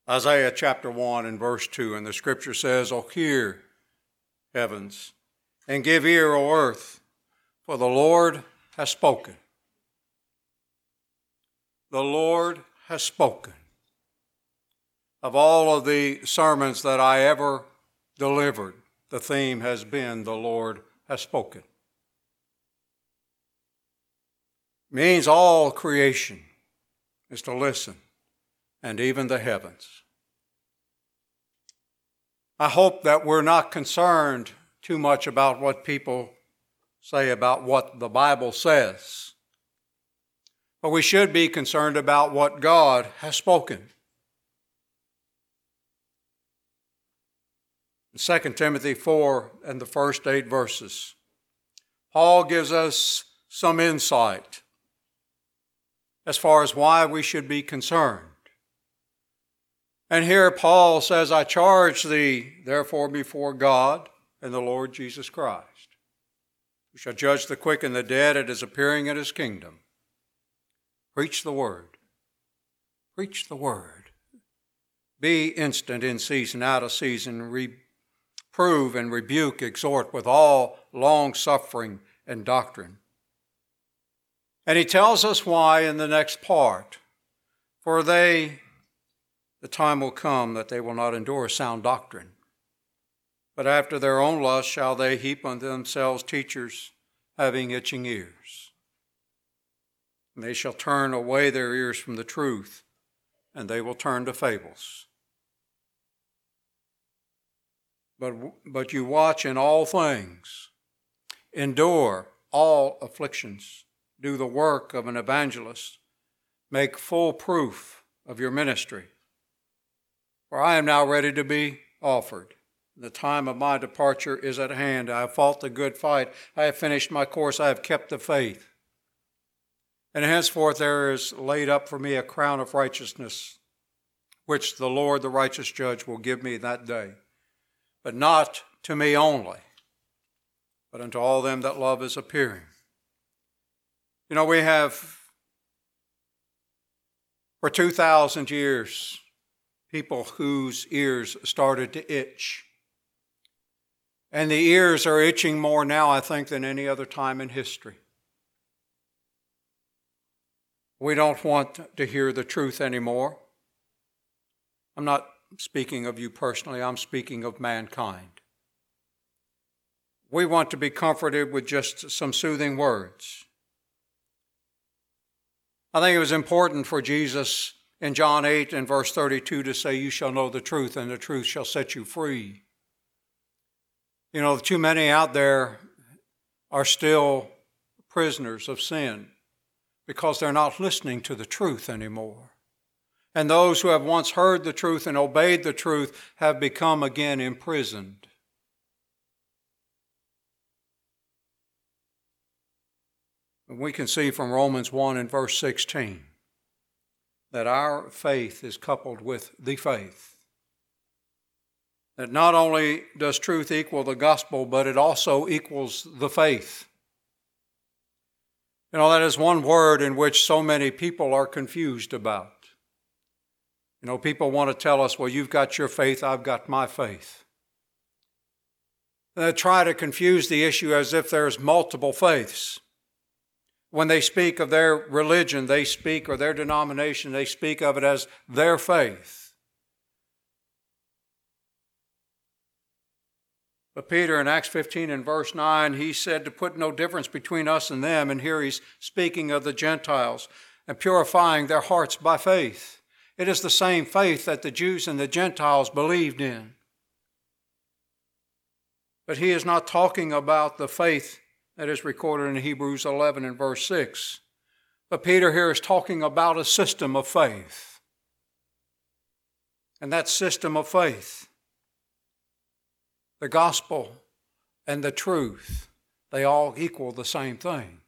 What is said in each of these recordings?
Isaiah chapter 1 and verse 2, and the scripture says, "O hear, heavens, and give ear, O earth, for the Lord has spoken." The Lord has spoken. Of all of the sermons that I ever delivered, the theme has been, the Lord has spoken. It means all creation is to listen, and even the heavens. I hope that we're not concerned too much about what people say about what the Bible says, but we should be concerned about what God has spoken. In 2 Timothy 4 and the first 8 verses, Paul gives us some insight as far as why we should be concerned. And here Paul says, "I charge thee, therefore, before God and the Lord Jesus Christ, who shall judge the quick and the dead at his appearing in his kingdom. Preach the word." Preach the word. "Be instant in season, out of season, reprove and rebuke, exhort with all long-suffering and doctrine." And he tells us why in the next part. "For the time will come that they will not endure sound doctrine, but after their own lust shall they heap unto themselves teachers having itching ears. And they shall turn away their ears from the truth, and they will turn to fables. But you watch in all things, endure all afflictions, do the work of an evangelist, make full proof of your ministry. For I am now ready to be offered. The time of my departure is at hand. I have fought the good fight. I have finished my course. I have kept the faith. And henceforth there is laid up for me a crown of righteousness, which the Lord, the righteous judge, will give me that day. But not to me only, but unto all them that love his appearing." You know, we have, for 2,000 years, people whose ears started to itch. And the ears are itching more now, I think, than any other time in history. We don't want to hear the truth anymore. I'm not speaking of you personally, I'm speaking of mankind. We want to be comforted with just some soothing words. I think it was important for Jesus in John 8 and verse 32 to say, "You shall know the truth, and the truth shall set you free." You know, too many out there are still prisoners of sin because they're not listening to the truth anymore. And those who have once heard the truth and obeyed the truth have become again imprisoned. And we can see from Romans 1 and verse 16 that our faith is coupled with the faith. That not only does truth equal the gospel, but it also equals the faith. You know, that is one word in which so many people are confused about. You know, people want to tell us, "Well, you've got your faith, I've got my faith." And they try to confuse the issue as if there's multiple faiths. When they speak of their religion, they speak, or their denomination, they speak of it as their faith. But Peter in Acts 15 and verse 9, he said to put no difference between us and them. And here he's speaking of the Gentiles and purifying their hearts by faith. It is the same faith that the Jews and the Gentiles believed in. But he is not talking about the faith that is recorded in Hebrews 11 and verse 6. But Peter here is talking about a system of faith. And that system of faith, the gospel and the truth, they all equal the same thing.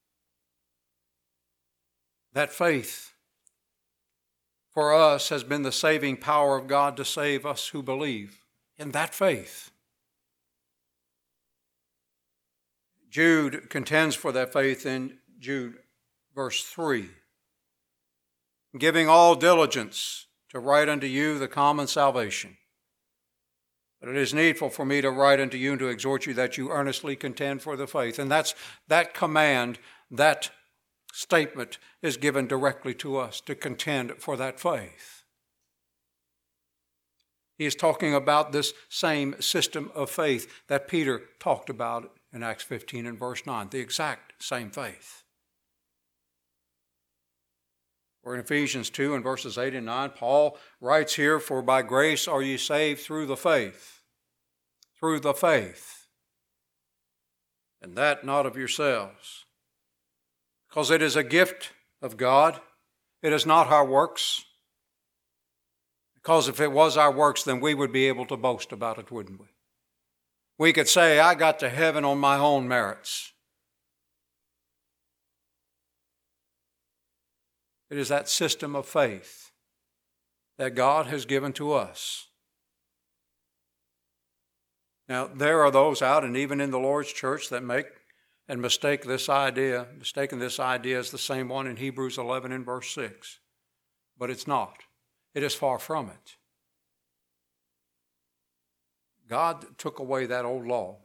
That faith for us has been the saving power of God to save us who believe in that faith. Jude contends for that faith in Jude verse 3. "Giving all diligence to write unto you the common salvation. But it is needful for me to write unto you and to exhort you that you earnestly contend for the faith. And that command, that statement is given directly to us, to contend for that faith. He is talking about this same system of faith that Peter talked about in Acts 15 and verse 9, the exact same faith. Or in Ephesians 2 and verses 8 and 9, Paul writes here, "For by grace are ye saved through the faith." Through the faith. And that not of yourselves. Because it is a gift of God. It is not our works. Because if it was our works, then we would be able to boast about it, wouldn't we? We could say, I got to heaven on my own merits. It is that system of faith that God has given to us. Now, there are those out, and even in the Lord's church, that make and mistaken this idea as the same one in Hebrews 11 and verse 6. But it's not. It is far from it. God took away that old law.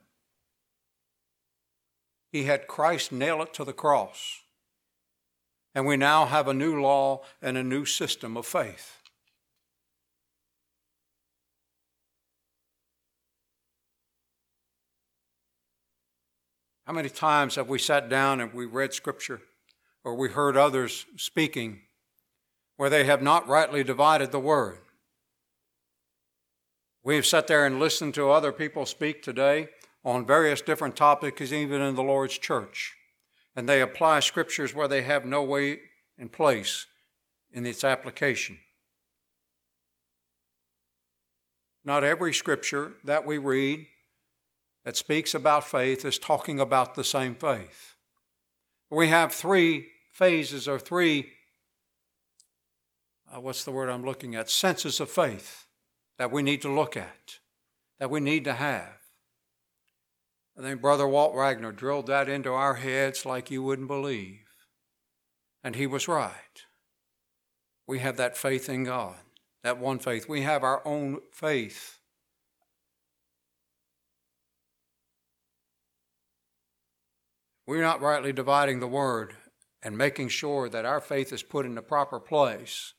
He had Christ nail it to the cross. And we now have a new law and a new system of faith. How many times have we sat down and we read Scripture or we heard others speaking where they have not rightly divided the Word? We have sat there and listened to other people speak today on various different topics, even in the Lord's church, and they apply Scriptures where they have no weight and place in its application. Not every Scripture that we read that speaks about faith is talking about the same faith. We have three phases or three, senses of faith that we need to look at, that we need to have. I think Brother Walt Wagner drilled that into our heads like you wouldn't believe. And he was right. We have that faith in God, that one faith. We have our own faith. We're not rightly dividing the Word and making sure that our faith is put in the proper place.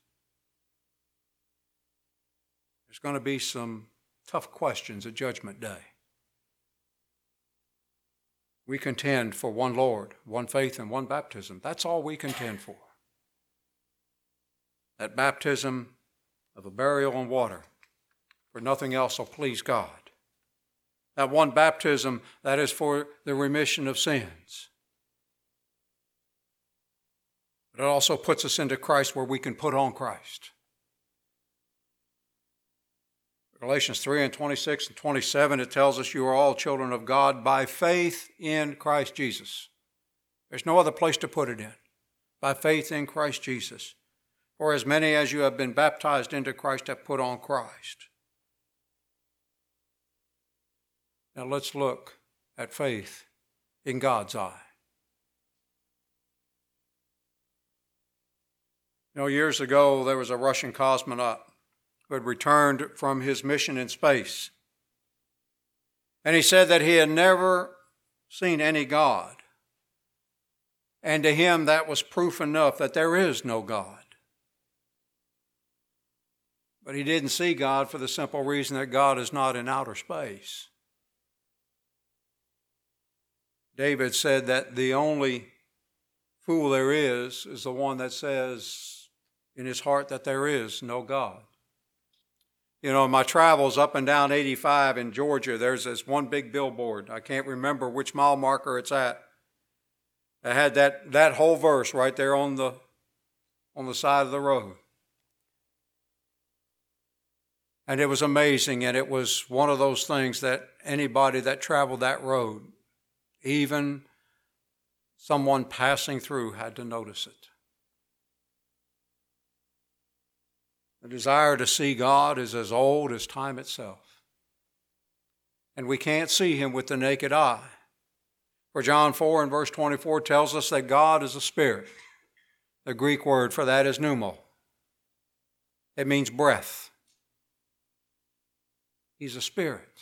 There's going to be some tough questions at Judgment Day. We contend for one Lord, one faith, and one baptism. That's all we contend for. That baptism of a burial in water, for nothing else will please God. That one baptism that is for the remission of sins. But it also puts us into Christ where we can put on Christ. Galatians 3 and 26 and 27, it tells us you are all children of God by faith in Christ Jesus. There's no other place to put it in. By faith in Christ Jesus. For as many as you have been baptized into Christ have put on Christ. Now let's look at faith in God's eye. You know, years ago there was a Russian cosmonaut who had returned from his mission in space. And he said that he had never seen any God. And to him that was proof enough that there is no God. But he didn't see God for the simple reason that God is not in outer space. David said that the only fool there is the one that says in his heart that there is no God. You know, in my travels up and down 85 in Georgia, there's this one big billboard. I can't remember which mile marker it's at. I had that whole verse right there on the side of the road. And it was amazing, and it was one of those things that anybody that traveled that road, even someone passing through, had to notice it. The desire to see God is as old as time itself. And we can't see Him with the naked eye. For John 4 and verse 24 tells us that God is a spirit. The Greek word for that is pneumo. It means breath. He's a spirit.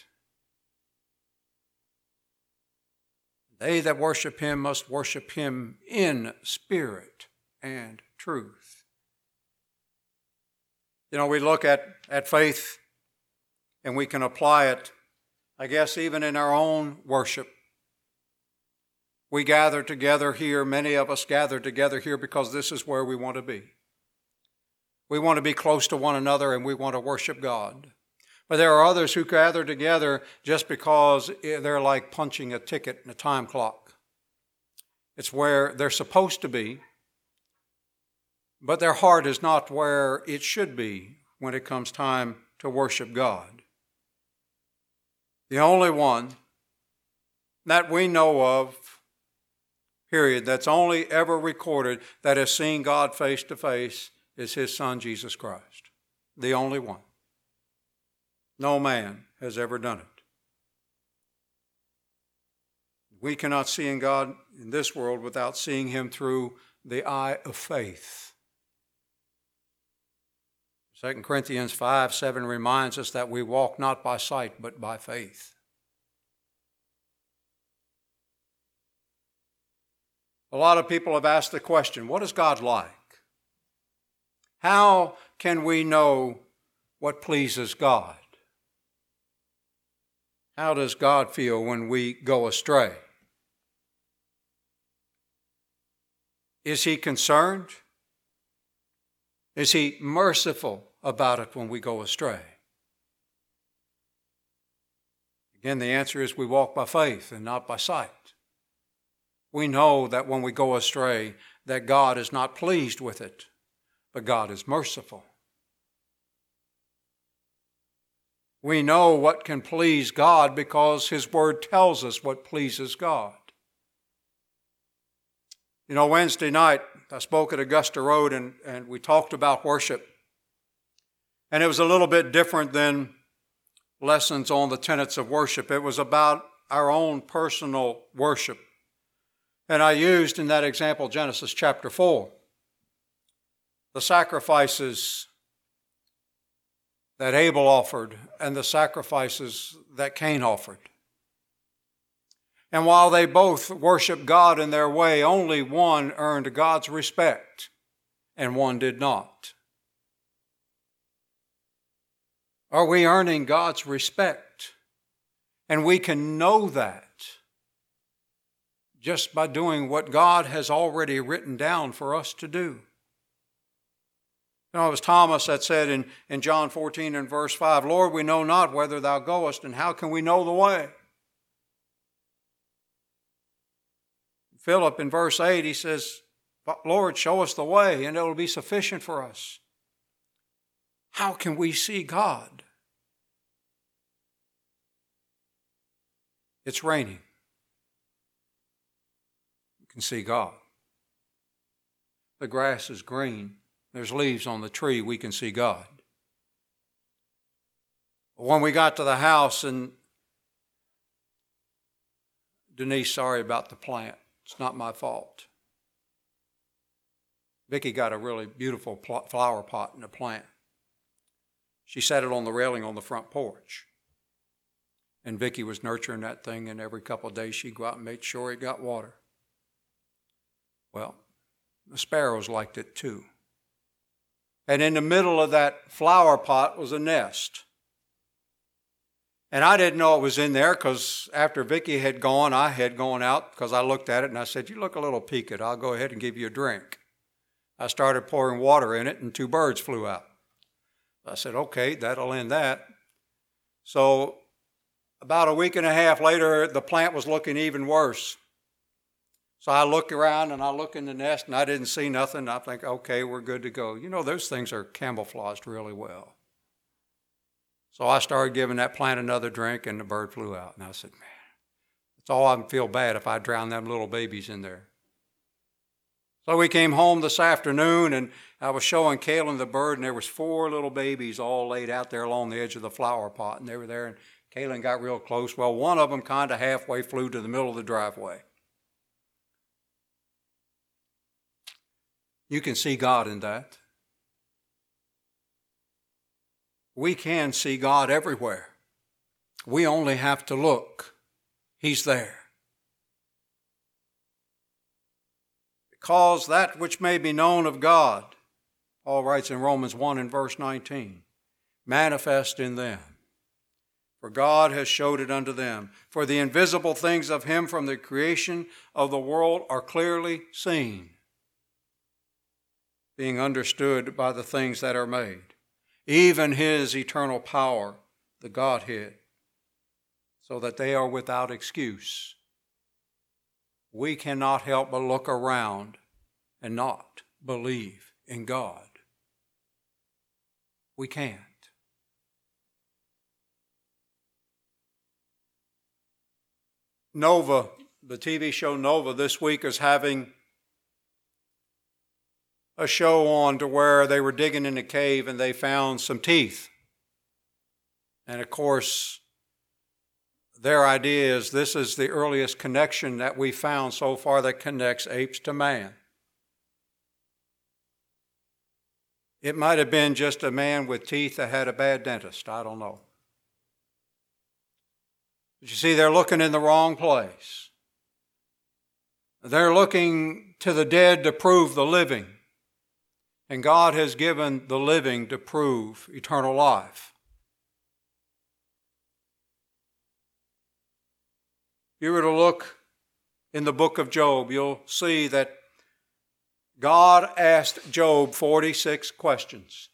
They that worship him must worship him in spirit and truth. You know, we look at faith and we can apply it, I guess, even in our own worship. We gather together here, many of us gather together here because this is where we want to be. We want to be close to one another and we want to worship God. But there are others who gather together just because they're like punching a ticket in a time clock. It's where they're supposed to be, but their heart is not where it should be when it comes time to worship God. The only one that we know of, period, that's only ever recorded that has seen God face to face is his Son, Jesus Christ. The only one. No man has ever done it. We cannot see in God in this world without seeing him through the eye of faith. 2 Corinthians 5:7 reminds us that we walk not by sight but by faith. A lot of people have asked the question, what is God like? How can we know what pleases God? How does God feel when we go astray? Is he concerned? Is he merciful about it when we go astray? Again, the answer is we walk by faith and not by sight. We know that when we go astray, that God is not pleased with it, but God is merciful. We know what can please God because his word tells us what pleases God. You know, Wednesday night, I spoke at Augusta Road and we talked about worship. And it was a little bit different than lessons on the tenets of worship. It was about our own personal worship. And I used in that example Genesis chapter 4, the sacrifices that Abel offered and the sacrifices that Cain offered. And while they both worshiped God in their way, only one earned God's respect and one did not. Are we earning God's respect? And we can know that just by doing what God has already written down for us to do. You know, it was Thomas that said in John 14 and verse 5, Lord, we know not whither thou goest, and how can we know the way? Philip in verse 8, he says, Lord, show us the way, and it will be sufficient for us. How can we see God? It's raining. You can see God. The grass is green. There's leaves on the tree. We can see God. When we got to the house, and Denise, sorry about the plant. It's not my fault. Vicki got a really beautiful flower pot in a plant. She set it on the railing on the front porch. And Vicki was nurturing that thing, and every couple of days she'd go out and make sure it got water. Well, the sparrows liked it too. And in the middle of that flower pot was a nest. And I didn't know it was in there because after Vicki had gone, I had gone out because I looked at it and I said, you look a little peaked. I'll go ahead and give you a drink. I started pouring water in it and 2 birds flew out. I said, okay, that'll end that. So about a week and a half later, the plant was looking even worse. So I look around and I look in the nest and I didn't see nothing. I think, okay, we're good to go. You know, those things are camouflaged really well. So I started giving that plant another drink and the bird flew out. And I said, man, it's all I can feel bad if I drown them little babies in there. So we came home this afternoon and I was showing Kaylin the bird and there was 4 little babies all laid out there along the edge of the flower pot. And they were there and Kaylin got real close. Well, one of them kind of halfway flew to the middle of the driveway. You can see God in that. We can see God everywhere. We only have to look. He's there. Because that which may be known of God, Paul writes in Romans 1 and verse 19, manifest in them. For God has showed it unto them. For the invisible things of him from the creation of the world are clearly seen, being understood by the things that are made, even his eternal power, the Godhead, so that they are without excuse. We cannot help but look around and not believe in God. We can't. Nova, the TV show Nova this week is having a show on to where they were digging in a cave and they found some teeth. And of course, their idea is this is the earliest connection that we found so far that connects apes to man. It might have been just a man with teeth that had a bad dentist. I don't know. But you see, they're looking in the wrong place. They're looking to the dead to prove the living. And God has given the living to prove eternal life. If you were to look in the book of Job, you'll see that God asked Job 46 questions.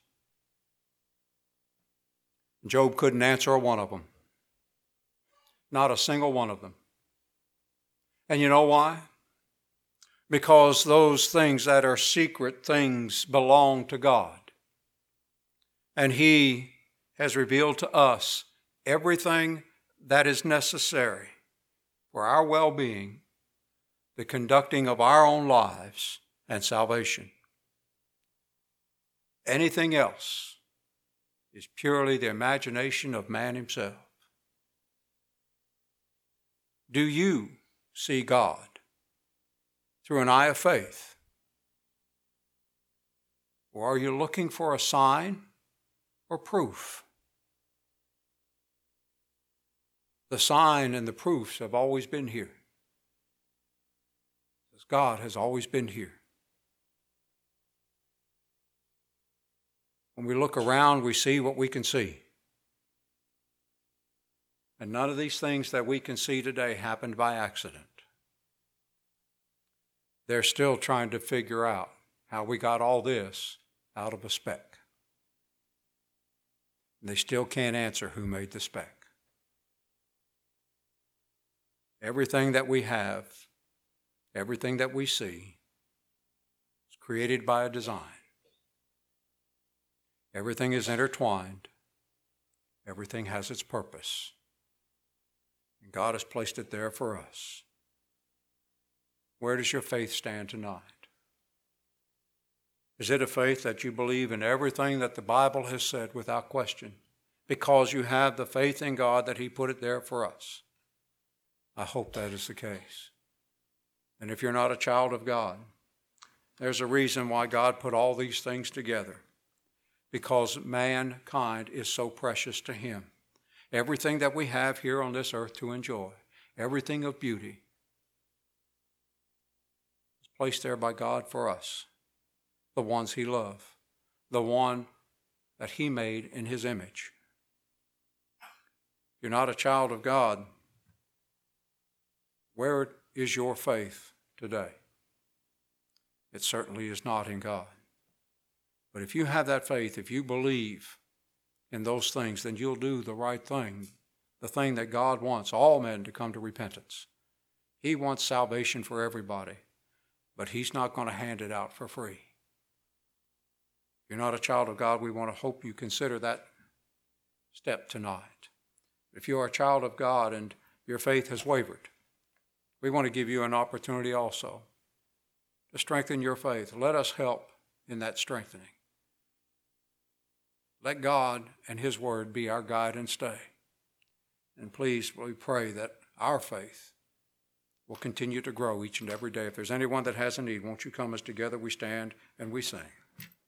Job couldn't answer one of them. Not a single one of them. And you know why? Because those things that are secret things belong to God. And He has revealed to us everything that is necessary for our well-being, the conducting of our own lives, and salvation. Anything else is purely the imagination of man himself. Do you see God through an eye of faith? Or are you looking for a sign or proof? The sign and the proofs have always been here. Because God has always been here. When we look around, we see what we can see. And none of these things that we can see today happened by accident. They're still trying to figure out how we got all this out of a speck. And they still can't answer who made the speck. Everything that we have, everything that we see, is created by a design. Everything is intertwined. Everything has its purpose. And God has placed it there for us. Where does your faith stand tonight? Is it a faith that you believe in everything that the Bible has said without question, because you have the faith in God that He put it there for us? I hope that is the case. And if you're not a child of God, there's a reason why God put all these things together. Because mankind is so precious to Him. Everything that we have here on this earth to enjoy, everything of beauty, is placed there by God for us, the ones He loved, the one that He made in His image. If you're not a child of God, where is your faith today? It certainly is not in God. But if you have that faith, if you believe in those things, then you'll do the right thing, the thing that God wants all men to come to repentance. He wants salvation for everybody, but He's not going to hand it out for free. If you're not a child of God, we want to hope you consider that step tonight. If you are a child of God and your faith has wavered, we want to give you an opportunity also to strengthen your faith. Let us help in that strengthening. Let God and His Word be our guide and stay. And please, we pray that our faith will continue to grow each and every day. If there's anyone that has a need, won't you come as together we stand and we sing.